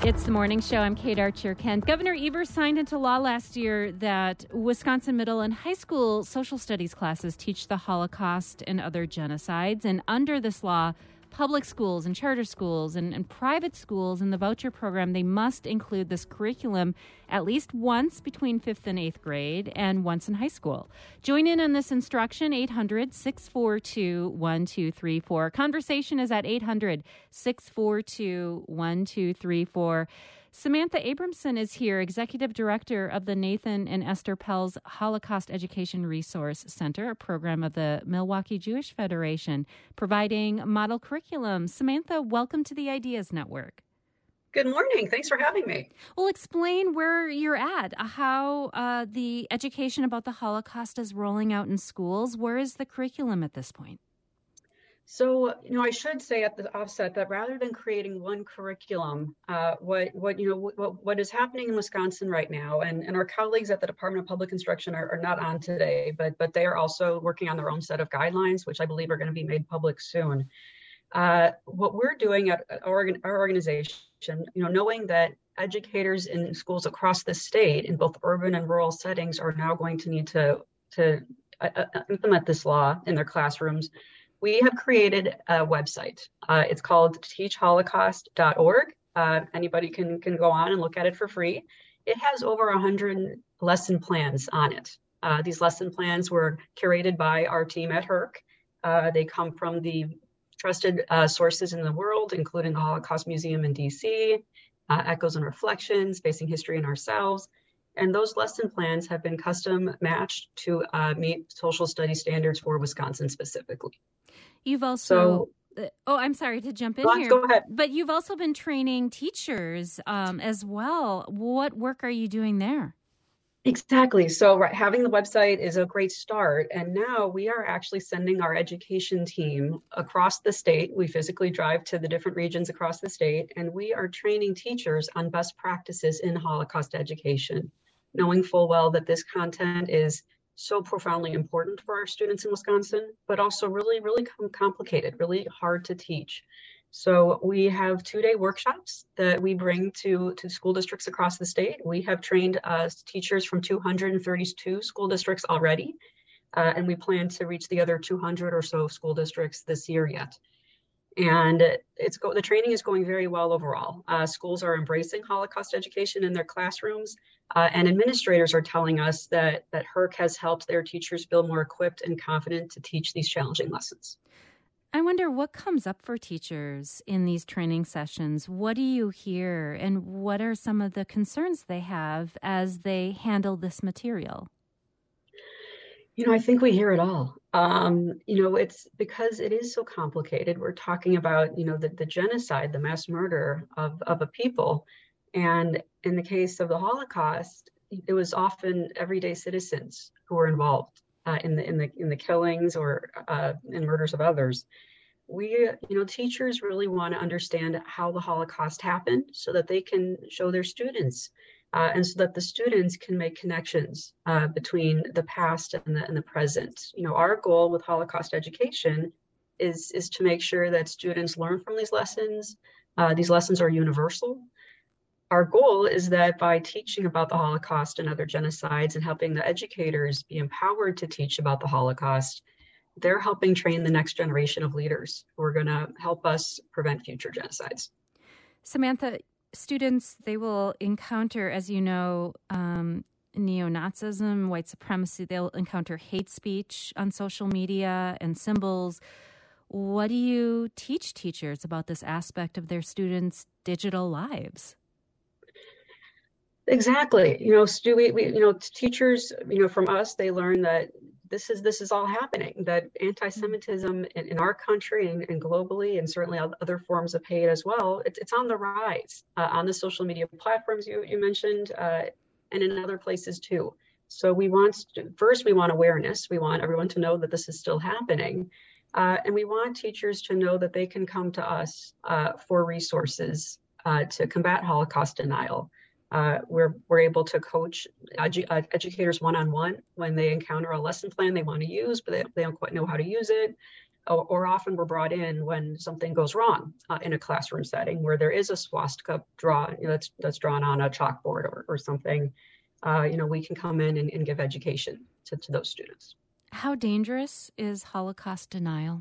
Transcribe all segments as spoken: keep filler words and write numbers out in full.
It's the morning show. I'm Kate Archer-Kent. Governor Evers signed into law last year that Wisconsin middle and high school social studies classes teach the Holocaust and other genocides. And under this law, public schools and charter schools and, and private schools in the voucher program, they must include this curriculum at least once between fifth and eighth grade and once in high school. Join in on this instruction, eight hundred, six four two, one two three four. Conversation is at eight hundred, six four two, one two three four. Samantha Abramson is here, Executive Director of the Nathan and Esther Pelz Holocaust Education Resource Center, a program of the Milwaukee Jewish Federation, providing model curriculum. Samantha, welcome to the Ideas Network. Good morning. Thanks for having me. Well, explain where you're at, how uh, the education about the Holocaust is rolling out in schools. Where is the curriculum at this point? So, you know, I should say at the offset that rather than creating one curriculum, uh, what, what, you know, what, what is happening in Wisconsin right now, and, and our colleagues at the Department of Public Instruction are, are not on today, but, but they are also working on their own set of guidelines, which I believe are going to be made public soon. Uh, what we're doing at our, our organization, you know, knowing that educators in schools across the state in both urban and rural settings are now going to need to, to uh, implement this law in their classrooms, we have created a website. Uh, it's called teach holocaust dot org. Uh, anybody can, can go on and look at it for free. It has over one hundred lesson plans on it. Uh, these lesson plans were curated by our team at H R C. Uh, they come from the trusted uh, sources in the world, including the Holocaust Museum in D C, uh, Echoes and Reflections, Facing History and Ourselves. And those lesson plans have been custom matched to uh, meet social studies standards for Wisconsin specifically. You've also, so, uh, oh, I'm sorry to jump in go, here, go ahead. But you've also been training teachers um, as well. What work are you doing there? Exactly. So right, having the website is a great start. And now we are actually sending our education team across the state. We physically drive to the different regions across the state, and we are training teachers on best practices in Holocaust education, knowing full well that this content is so profoundly important for our students in Wisconsin, but also really, really complicated, really hard to teach. So we have two-day workshops that we bring to, to school districts across the state. We have trained uh, teachers from two hundred thirty-two school districts already, uh, and we plan to reach the other two hundred or so school districts this year yet. And it's go- the training is going very well overall. Uh, schools are embracing Holocaust education in their classrooms, uh, and administrators are telling us that, that H R C has helped their teachers feel more equipped and confident to teach these challenging lessons. I wonder what comes up for teachers in these training sessions. What do you hear, and what are some of the concerns they have as they handle this material? You know, I think we hear it all. Um, you know, it's because it is so complicated. We're talking about, you know, the, the genocide, the mass murder of, of a people. And in the case of the Holocaust, it was often everyday citizens who were involved uh, in the in the in the killings or uh, in murders of others. We, you know, teachers really want to understand how the Holocaust happened so that they can show their students. Uh, and so that the students can make connections uh, between the past and the, and the present. You know, our goal with Holocaust education is, is to make sure that students learn from these lessons. Uh, these lessons are universal. Our goal is that by teaching about the Holocaust and other genocides and helping the educators be empowered to teach about the Holocaust, they're helping train the next generation of leaders who are going to help us prevent future genocides. Samantha, students, they will encounter, as you know, um, neo-Nazism, white supremacy. They'll encounter hate speech on social media and symbols. What do you teach teachers about this aspect of their students' digital lives? Exactly. You know, Stu, we, we, you know, teachers, you know, from us, they learn that this is this is all happening, that anti-Semitism in, in our country and, and globally, and certainly other forms of hate as well, it's, it's on the rise uh, on the social media platforms you, you mentioned, uh, and in other places too. So we want, to, first, we want awareness. We want everyone to know that this is still happening. Uh, and we want teachers to know that they can come to us uh, for resources uh, to combat Holocaust denial. Uh, we're we're able to coach edu- uh, educators one-on-one when they encounter a lesson plan they want to use, but they, they don't quite know how to use it. or, or often we're brought in when something goes wrong uh, in a classroom setting where there is a swastika draw, you know, that's, that's drawn on a chalkboard or, or something. Uh, you know, we can come in and, and give education to, to those students. How dangerous is Holocaust denial?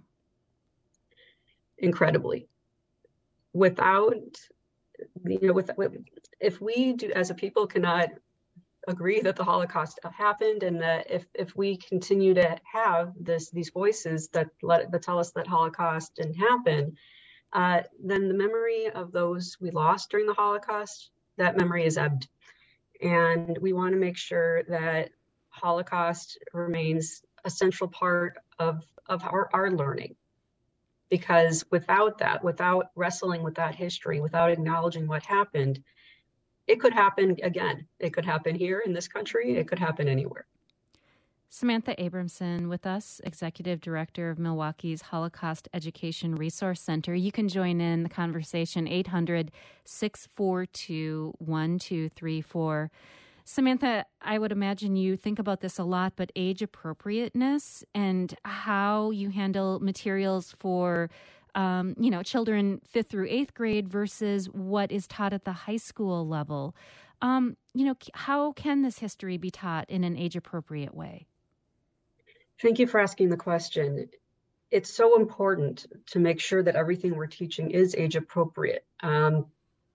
Incredibly. Without, you know, with, with if we do as a people cannot agree that the Holocaust happened, and that if if we continue to have this these voices that let that tell us that Holocaust didn't happen, uh, then the memory of those we lost during the Holocaust, that memory is ebbed. And we want to make sure that Holocaust remains a central part of, of our, our learning. Because without that, without wrestling with that history, without acknowledging what happened, it could happen again. It could happen here in this country. It could happen anywhere. Samantha Abramson with us, Executive Director of Milwaukee's Holocaust Education Resource Center. You can join in the conversation, eight hundred, six four two, one two three four. Samantha, I would imagine you think about this a lot, but age appropriateness and how you handle materials for, um, you know, children fifth through eighth grade versus what is taught at the high school level. Um, you know, how can this history be taught in an age-appropriate way? Thank you for asking the question. It's so important to make sure that everything we're teaching is age appropriate. Um,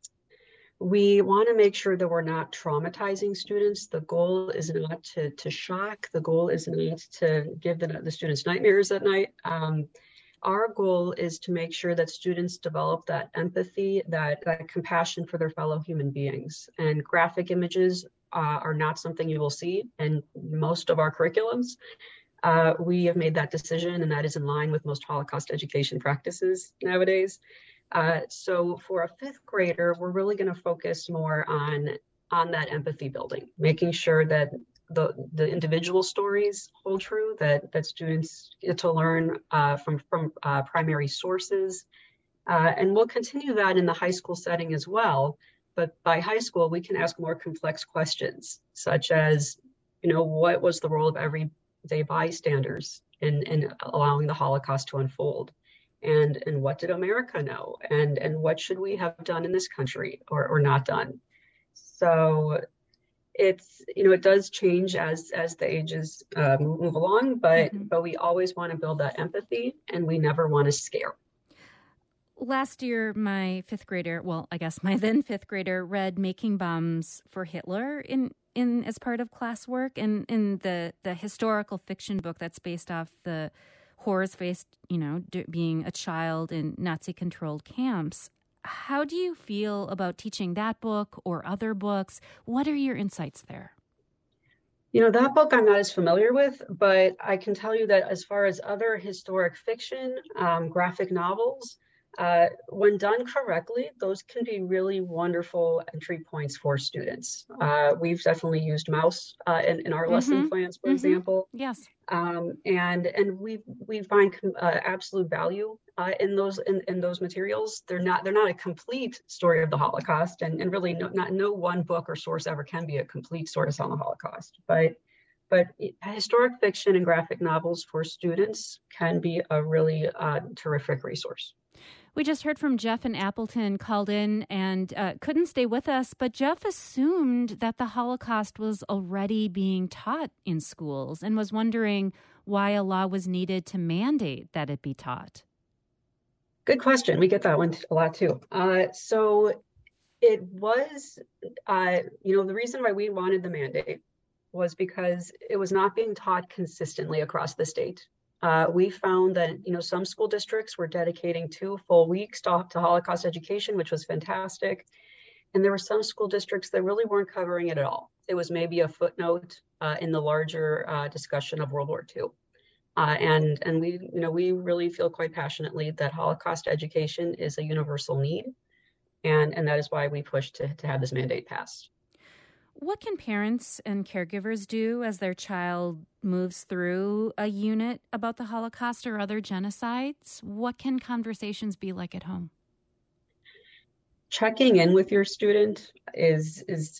we want to make sure that we're not traumatizing students. The goal is not to, to shock. The goal is not to give the, the students nightmares at night. Um, our goal is to make sure that students develop that empathy, that, that compassion for their fellow human beings. And graphic images uh, are not something you will see in most of our curriculums. Uh, we have made that decision, and that is in line with most Holocaust education practices nowadays. Uh, so for a fifth grader, we're really going to focus more on, on that empathy building, making sure that the, the individual stories hold true, that, that students get to learn uh, from, from uh, primary sources. Uh, and we'll continue that in the high school setting as well. But by high school, we can ask more complex questions, such as, you know, what was the role of everyday bystanders in, in allowing the Holocaust to unfold? And, and what did America know? And, and what should we have done in this country or, or not done? So it's, you know, it does change as, as the ages uh, move along, but, mm-hmm. but we always want to build that empathy, and we never want to scare. Last year, my fifth grader, well, I guess my then fifth grader, read Making Bombs for Hitler in, in as part of classwork, and in the, the historical fiction book that's based off the horrors faced, you know, d- being a child in Nazi-controlled camps. How do you feel about teaching that book or other books? What are your insights there? You know, that book I'm not as familiar with, but I can tell you that as far as other historic fiction, um, graphic novels, uh, when done correctly, those can be really wonderful entry points for students. Uh, we've definitely used Maus uh, in, in our mm-hmm. lesson plans, for mm-hmm. example. Yes. Um, and and we we find uh, absolute value uh, in those in, in those materials. They're not they're not a complete story of the Holocaust, and, and really no, not no one book or source ever can be a complete source on the Holocaust. But but historic fiction and graphic novels for students can be a really uh, terrific resource. We just heard from Jeff in Appleton, called in and uh, couldn't stay with us, but Jeff assumed that the Holocaust was already being taught in schools and was wondering why a law was needed to mandate that it be taught. Good question. We get that one a lot too. Uh, so it was, uh, you know, the reason why we wanted the mandate was because it was not being taught consistently across the state. Uh, we found that, you know, some school districts were dedicating two full weeks to, to Holocaust education, which was fantastic. And there were some school districts that really weren't covering it at all. It was maybe a footnote uh, in the larger uh, discussion of World War Two. Uh, and and we, you know, we really feel quite passionately that Holocaust education is a universal need. And, and that is why we pushed to, to have this mandate passed. What can parents and caregivers do as their child moves through a unit about the Holocaust or other genocides? What can conversations be like at home? Checking in with your student is is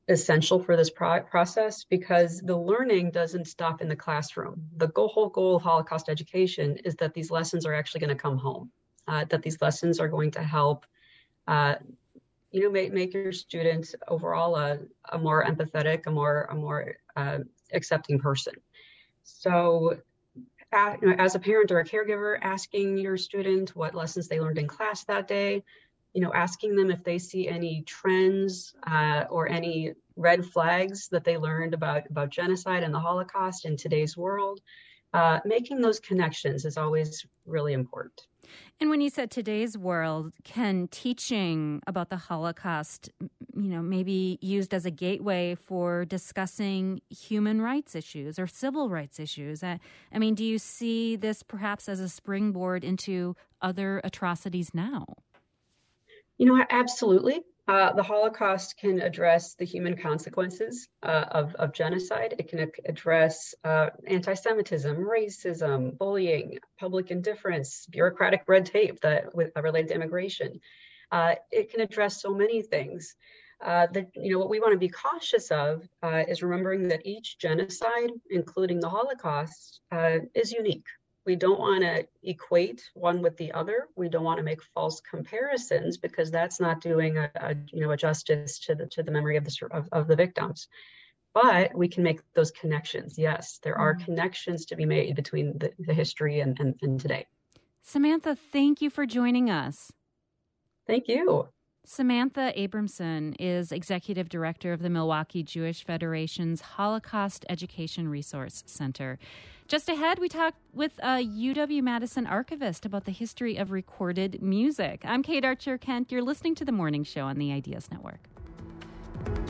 essential for this pro- process because the learning doesn't stop in the classroom. The goal, whole goal of Holocaust education is that these lessons are actually going to come home, uh, that these lessons are going to help, uh, you know, make, make your students overall a, a more empathetic, a more, a more uh, accepting person. So uh, you know, as a parent or a caregiver, asking your student what lessons they learned in class that day, you know, asking them if they see any trends uh, or any red flags that they learned about, about genocide and the Holocaust in today's world. Uh, making those connections is always really important. And when you said today's world, can teaching about the Holocaust, you know, maybe used as a gateway for discussing human rights issues or civil rights issues? I, I mean, do you see this perhaps as a springboard into other atrocities now? You know, absolutely. Uh, the Holocaust can address the human consequences uh, of, of genocide. It can address uh, anti-Semitism, racism, bullying, public indifference, bureaucratic red tape that with, uh, related to immigration. Uh, it can address so many things. Uh, that, you know, what we want to be cautious of uh, is remembering that each genocide, including the Holocaust, uh, is unique. We don't want to equate one with the other. We don't want to make false comparisons because that's not doing a, a you know a justice to the to the memory of the of, of the victims. But we can make those connections. Yes, there are connections to be made between the, the history and, and, and today. Samantha, thank you for joining us. Thank you. Samantha Abramson is Executive Director of the Milwaukee Jewish Federation's Holocaust Education Resource Center. Just ahead, we talk with a U W-Madison archivist about the history of recorded music. I'm Kate Archer-Kent. You're listening to The Morning Show on the Ideas Network.